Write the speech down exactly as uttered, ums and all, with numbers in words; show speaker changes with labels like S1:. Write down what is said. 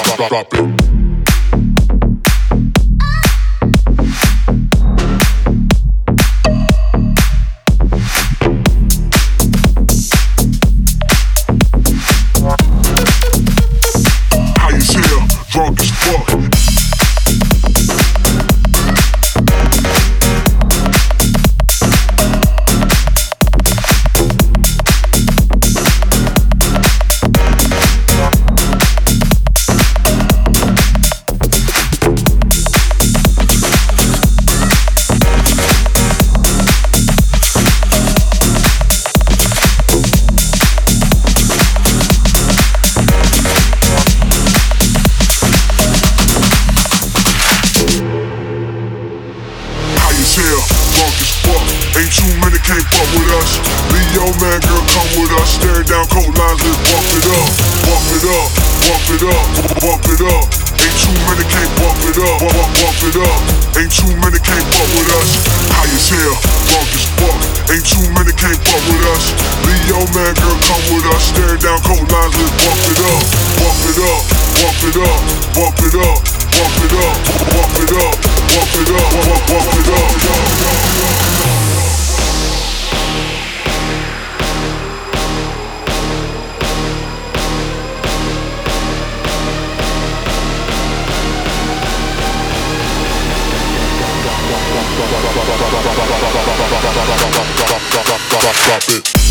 S1: drop it. Drunk as fuck. Ain't too many can't fuck with us. Leo man, girl, come with us. Staring down coat lines, let's bump it up. Bump it up, bump it up, bump it up. Ain't too many can't bump it up. Bump, bump it up. Ain't too many can't fuck with us. High as hell, drunk as fuck. Ain't too many can't fuck with us. Leo man, girl, come with us. Staring down coat lines, let's bump it up. Bump it up, bump it up, bump it up, bump it up, bump it up, bump it up, bump, bump it up. Drop it.